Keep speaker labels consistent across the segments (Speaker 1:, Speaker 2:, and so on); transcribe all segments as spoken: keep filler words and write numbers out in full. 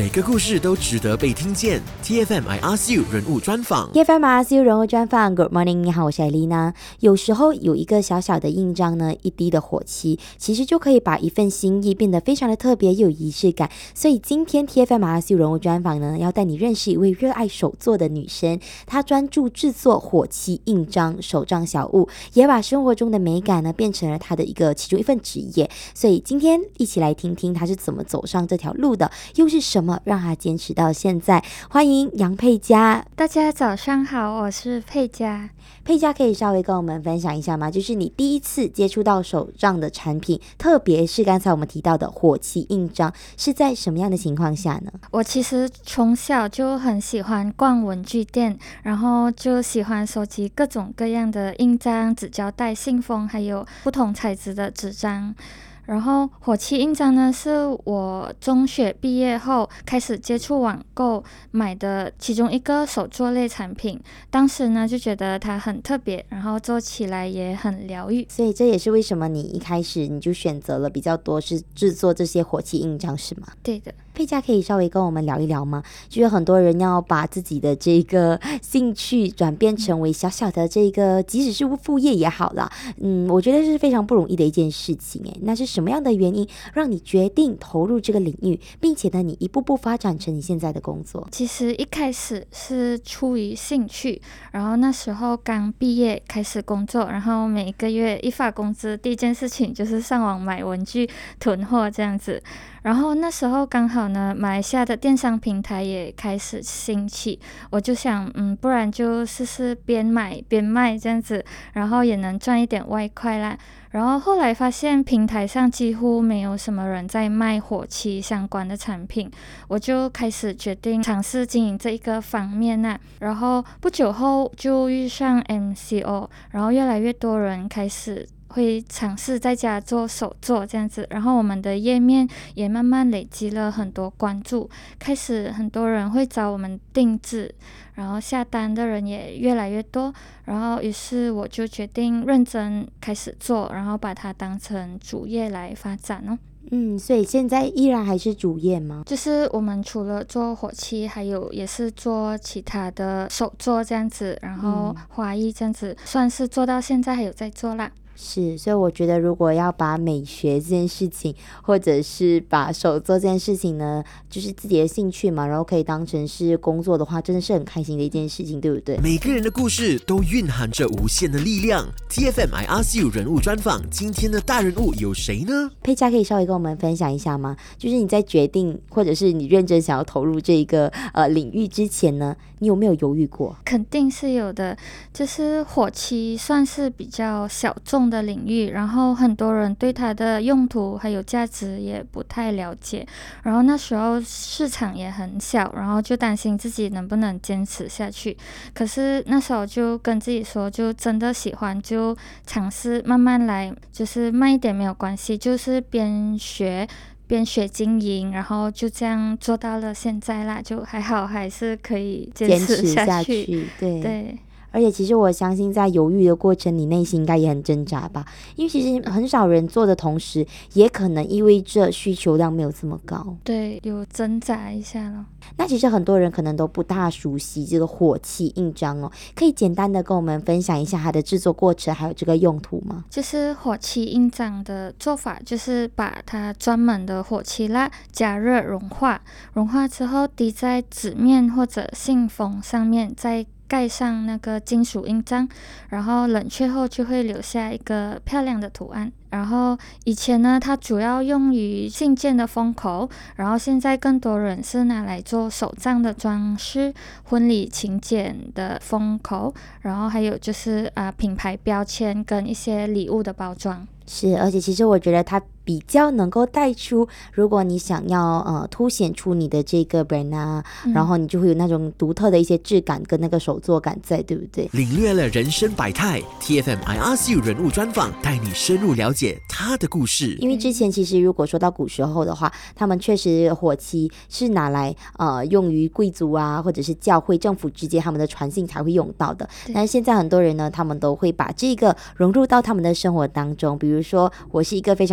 Speaker 1: 每个故事都值得被听见。T F M I Ask You 人物专访
Speaker 2: T F M I Ask You 人物专访 Good morning， 你好，我是艾丽娜。有时候有一个小小的印章呢，一滴的火漆，其实就可以把一份心意变得非常的特别又有仪式感。所以今天 T F M I Ask You 人物专访呢，要带你认识一位热爱手作的女生。她专注制作火漆印章、手账小物，也把生活中的美感呢变成了她的一个其中一份职业。所以今天一起来听听她是怎么走上这条路的，又是什么让她坚持到现在。欢迎杨佩佳。
Speaker 3: 大家早上好，我是佩佳。
Speaker 2: 佩佳可以稍微跟我们分享一下吗？就是你第一次接触到手账的产品，特别是刚才我们提到的火漆印章，是在什么样的情况下呢？
Speaker 3: 我其实从小就很喜欢逛文具店，然后就喜欢收集各种各样的印章、纸胶带、信封，还有不同材质的纸张。然后火漆印章呢，是我中学毕业后开始接触网购买的其中一个手作类产品。当时呢就觉得它很特别，然后做起来也很疗愈。
Speaker 2: 所以这也是为什么你一开始你就选择了比较多是制作这些火漆印章，是吗？
Speaker 3: 对的。
Speaker 2: 佩佳可以稍微跟我们聊一聊吗？就是很多人要把自己的这个兴趣转变成为小小的这个，即使是副业也好啦，嗯，我觉得是非常不容易的一件事情诶。那是什么样的原因让你决定投入这个领域，并且呢，你一步步发展成你现在的工作？
Speaker 3: 其实一开始是出于兴趣，然后那时候刚毕业开始工作，然后每一个月一发工资，第一件事情就是上网买文具囤货这样子。然后那时候刚好呢，马来西亚的电商平台也开始兴起，我就想，嗯，不然就试试边买边卖这样子，然后也能赚一点外快啦。然后后来发现平台上几乎没有什么人在卖火漆相关的产品，我就开始决定尝试经营这一个方面啊。然后不久后就遇上 M C O， 然后越来越多人开始会尝试在家做手作这样子，然后我们的页面也慢慢累积了很多关注，开始很多人会找我们定制，然后下单的人也越来越多，然后于是我就决定认真开始做，然后把它当成主业来发展哦。
Speaker 2: 嗯，所以现在依然还是主业吗？
Speaker 3: 就是我们除了做火漆，还有也是做其他的手作这样子，然后花艺这样子，算是做到现在还有在做啦。
Speaker 2: 是，所以我觉得如果要把美学这件事情，或者是把手作这件事情呢，就是自己的兴趣嘛，然后可以当成是工作的话，真的是很开心的一件事情，对不对？
Speaker 1: 每个人的故事都蕴含着无限的力量。T F M I Ask You 人物专访，今天的大人物有谁呢？
Speaker 2: 佩佳可以稍微跟我们分享一下吗？就是你在决定或者是你认真想要投入这个呃领域之前呢，你有没有犹豫过？
Speaker 3: 肯定是有的，就是火漆算是比较小众的领域，然后很多人对它的用途还有价值也不太了解，然后那时候市场也很小，然后就担心自己能不能坚持下去。可是那时候就跟自己说，就真的喜欢就尝试慢慢来，就是慢一点没有关系，就是边学边学经营，然后就这样做到了现在啦，就还好，还是可以坚持下去。
Speaker 2: 坚持下去，对
Speaker 3: 对。
Speaker 2: 而且其实我相信在犹豫的过程，你内心应该也很挣扎吧，因为其实很少人做的同时，也可能意味着需求量没有这么高。
Speaker 3: 对，有挣扎一下了。
Speaker 2: 那其实很多人可能都不大熟悉这个火漆印章哦，可以简单的跟我们分享一下它的制作过程还有这个用途吗？
Speaker 3: 就是火漆印章的做法，就是把它专门的火漆蜡加热融化，融化之后滴在纸面或者信封上面，再盖上那个金属印章，然后冷却后就会留下一个漂亮的图案。然后以前呢，它主要用于信件的封口，然后现在更多人是拿来做手账的装饰、婚礼请柬的封口，然后还有就是啊、呃、品牌标签跟一些礼物的包装。
Speaker 2: 是，而且其实我觉得它比较能够带出，如果你想要呃凸显出你的这个 brand 啊、嗯，然后你就会有那种独特的一些质感跟那个手作感在，对不对？
Speaker 1: 领略了人生百态 ，T F M I Ask You 人物专访，带你深入了解他的故事。
Speaker 2: 因为之前其实如果说到古时候的话，他们确实火漆是拿来呃用于贵族啊，或者是教会、政府之间他们的传信才会用到的。但是现在很多人呢，他们都会把这个融入到他们的生活当中，比如说我是一个非常喜欢记录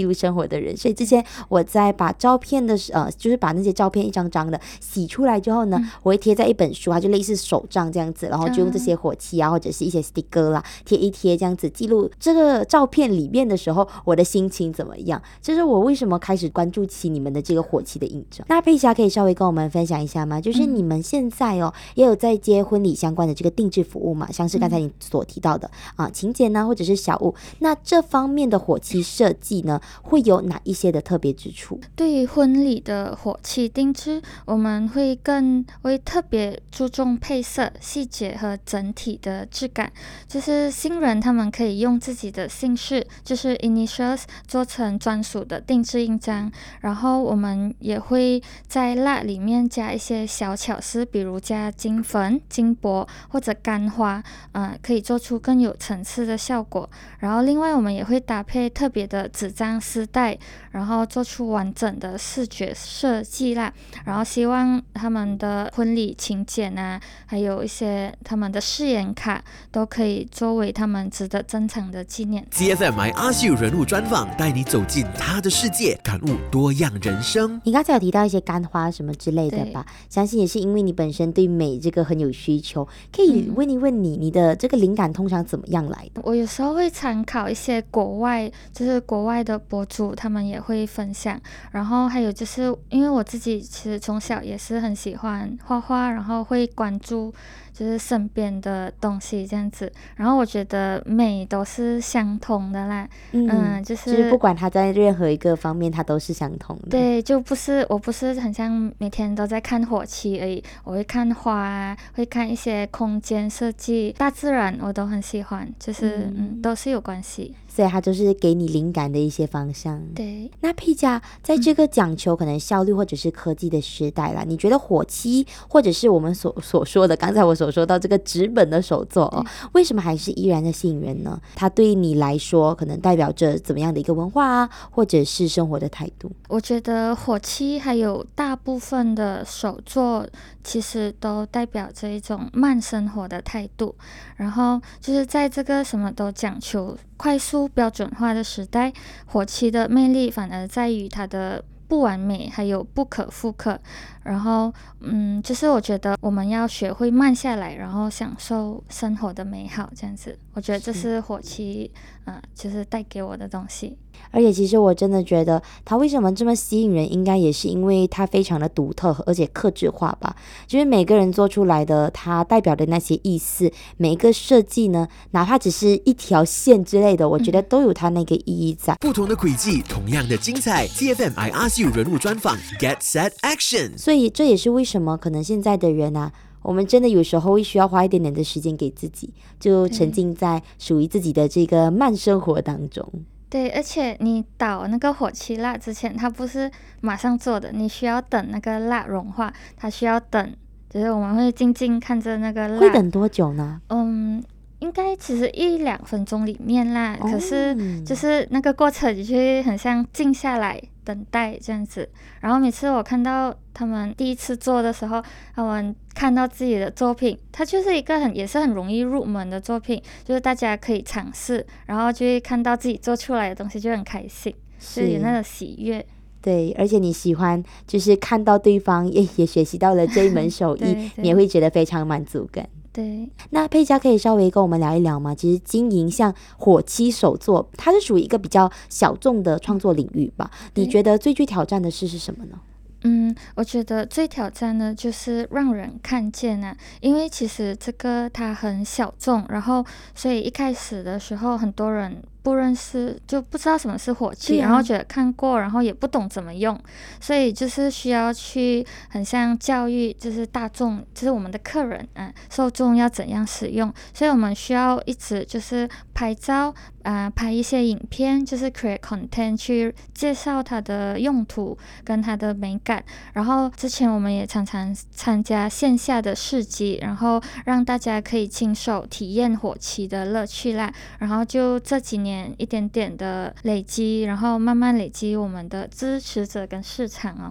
Speaker 2: 录生活的人，所以之前我在把照片的呃，就是把那些照片一张张的洗出来之后呢、嗯、我会贴在一本书，它就类似手账这样子，然后就用这些火漆啊或者是一些 sticker 啦贴一贴，这样子记录这个照片里面的时候我的心情怎么样，这是我为什么开始关注起你们的这个火漆的印章。那佩霞可以稍微跟我们分享一下吗？就是你们现在哦、嗯、也有在接婚礼相关的这个定制服务嘛，像是刚才你所提到的、嗯、啊请柬啊或者是小物，那这方面的火漆设计呢会有哪一些的特别之处？
Speaker 3: 对于婚礼的火漆定制，我们会更会特别注重配色细节和整体的质感，就是新人他们可以用自己的姓氏就是 initials 做成专属的定制印章，然后我们也会在蜡里面加一些小巧思，比如加金粉、金箔或者干花、呃、可以做出更有层次的效果。然后另外我们也会搭配特别的纸张丝带，然后做出完整的视觉设计啦，然后希望他们的婚礼请柬啊，还有一些他们的誓言卡都可以作为他们值得珍藏的纪念。
Speaker 1: T F M I Ask You 人物专访，带你走进他的世界，感悟多样人生。
Speaker 2: 你刚才有提到一些干花什么之类的吧，相信也是因为你本身对美这个很有需求，可以问一问你、嗯、你的这个灵感通常怎么样来的？
Speaker 3: 我有时候会参考一些国外就是国外的博主，他们也会分享，然后还有就是因为我自己其实从小也是很喜欢画画，然后会关注就是身边的东西这样子，然后我觉得美都是相同的啦，嗯，嗯就是、
Speaker 2: 就是不管它在任何一个方面它都是相同的。
Speaker 3: 对，就不是我不是很像每天都在看火漆而已，我会看花啊，会看一些空间设计，大自然我都很喜欢，就是嗯, 嗯都是有关系，
Speaker 2: 所以它就是给你灵感的一些方向。
Speaker 3: 对，
Speaker 2: 那佩佳在这个讲求可能效率或者是科技的时代啦、嗯、你觉得火漆或者是我们所所说的刚才我所说到这个纸本的手作哦，为什么还是依然的吸引人呢？它对你来说可能代表着怎么样的一个文化啊，或者是生活的态度？
Speaker 3: 我觉得火漆还有大部分的手作其实都代表着一种慢生活的态度，然后就是在这个什么都讲求快速标准化的时代，火漆的魅力反而在于它的不完美还有不可复刻，然后嗯，就是我觉得我们要学会慢下来，然后享受生活的美好，这样子我觉得这是火漆呃，就是带给我的东西。
Speaker 2: 而且其实我真的觉得它为什么这么吸引人，应该也是因为它非常的独特而且客制化吧，就是每个人做出来的它代表的那些意思，每一个设计呢，哪怕只是一条线之类的，我觉得都有它那个意义在、嗯、
Speaker 1: 不同的轨迹同样的精彩。 T F M I Ask You 人物专访 Get Set Action。
Speaker 2: 所以这也是为什么可能现在的人啊，我们真的有时候会需要花一点点的时间给自己，就沉浸在属于自己的这个慢生活当中。
Speaker 3: 对，而且你倒那个火漆蜡之前，它不是马上做的，你需要等那个蜡融化，它需要等，就是我们会静静看着那个蜡。
Speaker 2: 会等多久呢？
Speaker 3: 嗯，应该其实一两分钟里面啦、哦、可是就是那个过程就会很像静下来等待这样子。然后每次我看到他们第一次做的时候，他们看到自己的作品，它就是一个很也是很容易入门的作品，就是大家可以尝试，然后就会看到自己做出来的东西就很开心，就有那种喜悦。
Speaker 2: 对，而且你喜欢就是看到对方 也, 也学习到了这一门手艺你也会觉得非常满足感。
Speaker 3: 对，
Speaker 2: 那佩佳可以稍微跟我们聊一聊吗？其实经营像火漆手作，它是属于一个比较小众的创作领域吧，你觉得最具挑战的事是什么呢？
Speaker 3: 嗯，我觉得最挑战的就是让人看见啊，因为其实这个它很小众，然后所以一开始的时候很多人不认识，就不知道什么是火漆、啊、然后觉得看过然后也不懂怎么用，所以就是需要去很像教育就是大众，就是我们的客人嗯，受众要怎样使用，所以我们需要一直就是拍照呃，拍一些影片，就是 create content 去介绍它的用途跟它的美感。然后之前我们也常常参加线下的市集，然后让大家可以亲手体验火漆的乐趣啦。然后就这几年一点点的累积，然后慢慢累积我们的支持者跟市场哦。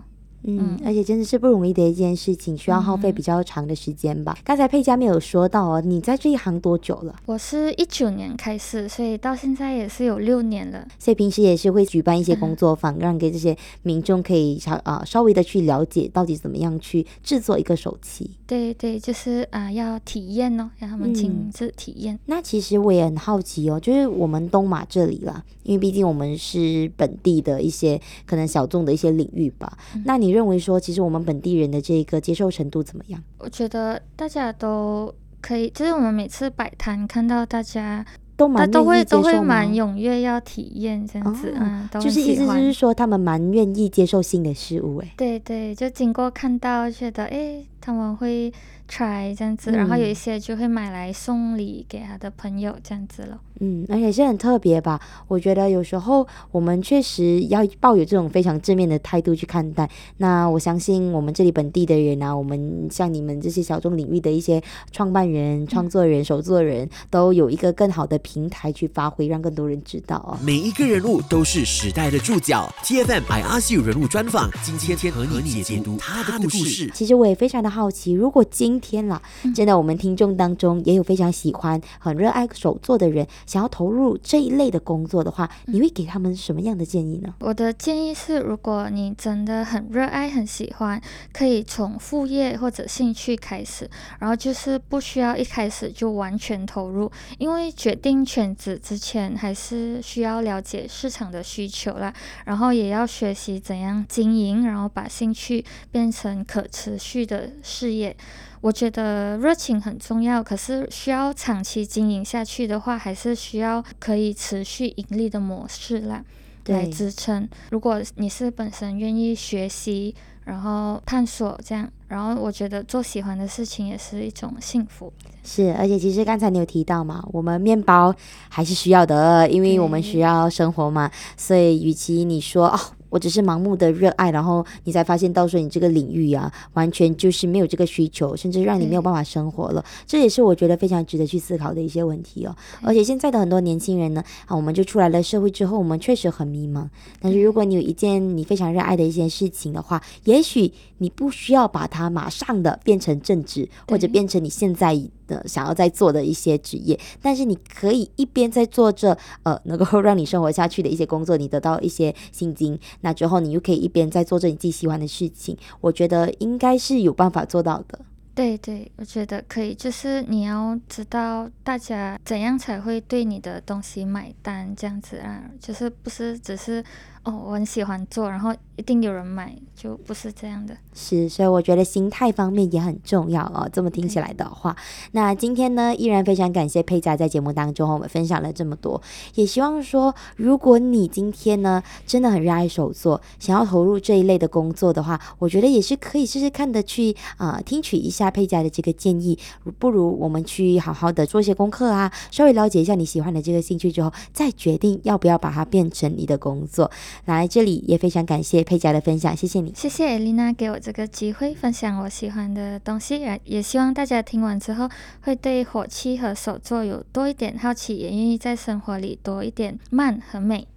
Speaker 2: 嗯，而且真的是不容易的一件事情，需要耗费比较长的时间吧。嗯、刚才佩佳没有说到哦，你在这一行多久了？
Speaker 3: 我是一九年开始，所以到现在也是有六年了。
Speaker 2: 所以平时也是会举办一些工作坊，嗯、让给这些民众可以稍啊、呃、稍微的去了解到底怎么样去制作一个手漆。
Speaker 3: 对对，就是啊、呃、要体验哦，让他们亲自体验、嗯。
Speaker 2: 那其实我也很好奇哦，就是我们东马这里啦，因为毕竟我们是本地的一些可能小众的一些领域吧。嗯、那你认为说，其实我们本地人的这个接受程度怎么样？
Speaker 3: 我觉得大家都可以，就是我们每次摆摊看到大家。
Speaker 2: 都蛮
Speaker 3: 都会都会蛮踊跃要体验这样子、哦、嗯，都
Speaker 2: 就是意思就是说他们蛮愿意接受新的事物哎。
Speaker 3: 对对，就经过看到觉得哎他们会 try 这样子、嗯、然后有一些就会买来送礼给他的朋友这样子了。
Speaker 2: 嗯，而且是很特别吧，我觉得有时候我们确实要抱有这种非常正面的态度去看待。那我相信我们这里本地的人啊，我们像你们这些小众领域的一些创办人、创作人、手作人都有一个更好的平台去发挥，让更多人知道哦。
Speaker 1: 每一个人物都是时代的注脚 T F M I Ask You 人物专访，今天和你解读他的故事。
Speaker 2: 其实我也非常的好奇，如果今天啦，真的我们听众当中也有非常喜欢很热爱手作的人，想要投入这一类的工作的话，你会给他们什么样的建议呢？
Speaker 3: 我的建议是，如果你真的很热爱很喜欢，可以从副业或者兴趣开始，然后就是不需要一开始就完全投入，因为决定圈子之前还是需要了解市场的需求啦，然后也要学习怎样经营，然后把兴趣变成可持续的事业。我觉得热情很重要，可是需要长期经营下去的话，还是需要可以持续盈利的模式啦来支撑。如果你是本身愿意学习，然后探索这样，然后我觉得做喜欢的事情也是一种幸福。
Speaker 2: 是，而且其实刚才你有提到嘛，我们面包还是需要的，因为我们需要生活嘛，所以与其你说哦我只是盲目的热爱，然后你才发现到时候你这个领域啊完全就是没有这个需求，甚至让你没有办法生活了，这也是我觉得非常值得去思考的一些问题哦。而且现在的很多年轻人呢啊，我们就出来了社会之后，我们确实很迷茫，但是如果你有一件你非常热爱的一件事情的话，也许你不需要把它马上的变成正职，或者变成你现在的想要在做的一些职业，但是你可以一边在做着呃能够让你生活下去的一些工作，你得到一些薪金，那之后你又可以一边在做着你自己喜欢的事情，我觉得应该是有办法做到的。
Speaker 3: 对对，我觉得可以，就是你要知道大家怎样才会对你的东西买单这样子啊，就是不是只是哦我很喜欢做，然后一定有人买，就不是这样的。
Speaker 2: 是，所以我觉得心态方面也很重要哦。这么听起来的话，那今天呢，依然非常感谢佩佳在节目当中我们分享了这么多，也希望说，如果你今天呢真的很热爱手作，想要投入这一类的工作的话，我觉得也是可以试试看的去啊、呃、听取一下佩佳的这个建议，不如我们去好好的做一些功课啊，稍微了解一下你喜欢的这个兴趣之后，再决定要不要把它变成你的工作。来这里也非常感谢佩佳的分享，谢谢你。
Speaker 3: 谢谢艾丽娜给我这个机会分享我喜欢的东西，也希望大家听完之后会对火漆和手作有多一点好奇，也愿意在生活里多一点慢和美。